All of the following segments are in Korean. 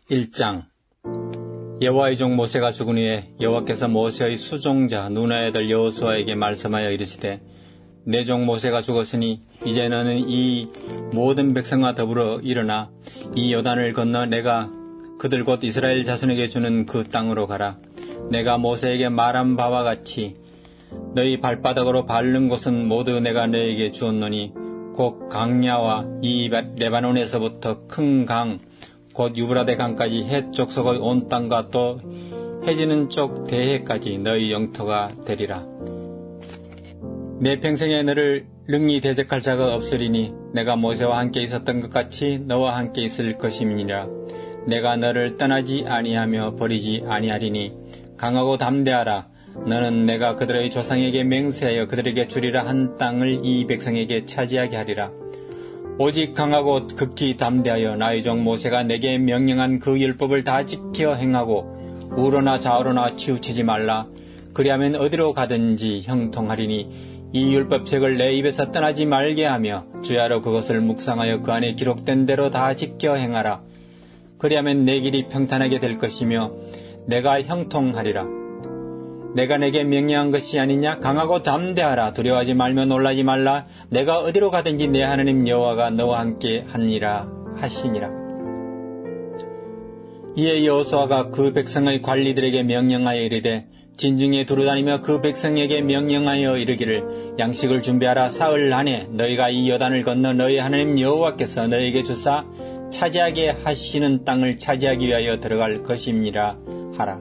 1장. 여호와의 종 모세가 죽은 후에 여호와께서 모세의 수종자 눈의 아들 여호수아에게 말씀하여 이르시되 내 종 모세가 죽었으니 이제 너는 이 모든 백성과 더불어 일어나 이 요단을 건너 내가 그들 곧 이스라엘 자손에게 주는 그 땅으로 가라. 내가 모세에게 말한 바와 같이 너희 발바닥으로 밟는 곳은 모두 내가 너에게 주었노니 곧 강야와 이 레바논에서부터 큰 강 곧 유브라데 강까지 해 족속의 온 땅과 또 해지는 쪽 대해까지 너희 영토가 되리라. 내 평생에 너를 능히 대적할 자가 없으리니 내가 모세와 함께 있었던 것 같이 너와 함께 있을 것임이니라. 내가 너를 떠나지 아니하며 버리지 아니하리니 강하고 담대하라. 너는 내가 그들의 조상에게 맹세하여 그들에게 주리라 한 땅을 이 백성에게 차지하게 하리라. 오직 강하고 극히 담대하여 나의 종 모세가 내게 명령한 그 율법을 다 지켜 행하고 우로나 좌우로나 치우치지 말라. 그리하면 어디로 가든지 형통하리니 이 율법책을 내 입에서 떠나지 말게 하며 주야로 그것을 묵상하여 그 안에 기록된 대로 다 지켜 행하라. 그리하면 내 길이 평탄하게 될 것이며 내가 형통하리라. 내가 내게 명령한 것이 아니냐? 강하고 담대하라. 두려워하지 말며 놀라지 말라. 내가 어디로 가든지 내 하나님 여호와가 너와 함께 하니라 하시니라. 이에 여호수아가 그 백성의 관리들에게 명령하여 이르되 진중에 두루다니며 그 백성에게 명령하여 이르기를 양식을 준비하라. 사흘 안에 너희가 이 요단을 건너 너희 하나님 여호와께서 너희에게 주사 차지하게 하시는 땅을 차지하기 위하여 들어갈 것임이라 하라.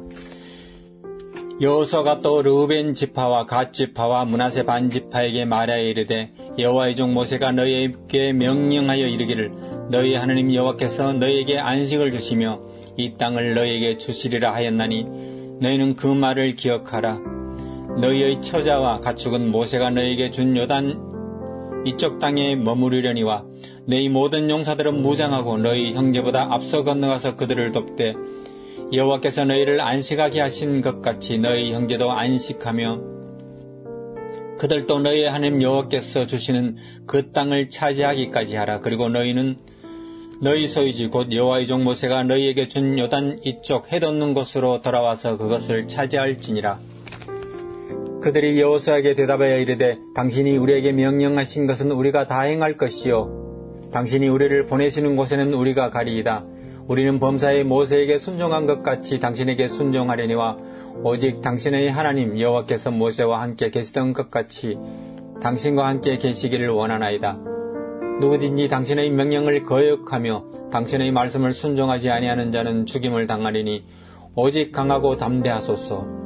여호수아가 또 르우벤 지파와 갓 지파와 므낫세 반 지파에게 말하여 이르되 여호와의 종 모세가 너희에게 명령하여 이르기를 너희 하나님 여호와께서 너희에게 안식을 주시며 이 땅을 너희에게 주시리라 하였나니 너희는 그 말을 기억하라. 너희의 처자와 가축은 모세가 너희에게 준 요단 이쪽 땅에 머무르려니와 너희 모든 용사들은 무장하고 너희 형제보다 앞서 건너가서 그들을 돕되 여호와께서 너희를 안식하게 하신 것 같이 너희 형제도 안식하며 그들도 너희 하나님 여호와께서 주시는 그 땅을 차지하기까지 하라. 그리고 너희는 너희 소유지 곧 여호와의 종 모세가 너희에게 준 요단 이쪽 해돋는 곳으로 돌아와서 그것을 차지할지니라. 그들이 여호수아에게 대답하여 이르되 당신이 우리에게 명령하신 것은 우리가 다 행할 것이요 당신이 우리를 보내시는 곳에는 우리가 가리이다. 우리는 범사에 모세에게 순종한 것 같이 당신에게 순종하려니와 오직 당신의 하나님 여호와께서 모세와 함께 계시던 것 같이 당신과 함께 계시기를 원하나이다. 누구든지 당신의 명령을 거역하며 당신의 말씀을 순종하지 아니하는 자는 죽임을 당하리니 오직 강하고 담대하소서.